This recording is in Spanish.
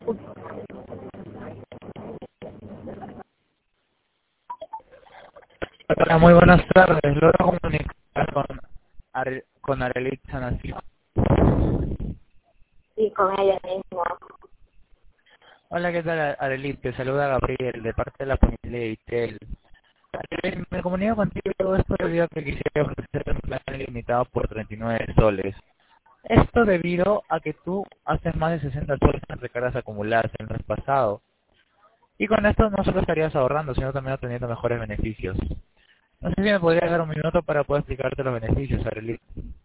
Hola, muy buenas tardes. Logro comunicar con Arelit Sanasi. Sí, con ella mismo. Hola, ¿qué tal, Arelit? Te saluda Gabriel, de parte de la familia de Itel. Arelit, me comunico contigo esto debido a que quisiera ofrecer un plan ilimitado por 39 soles. Esto debido a que tú haces más de 60 soles en recargas acumuladas el mes pasado. Y con esto no solo estarías ahorrando, sino también obteniendo mejores beneficios. No sé si me podrías dar un minuto para poder explicarte los beneficios, Arelit.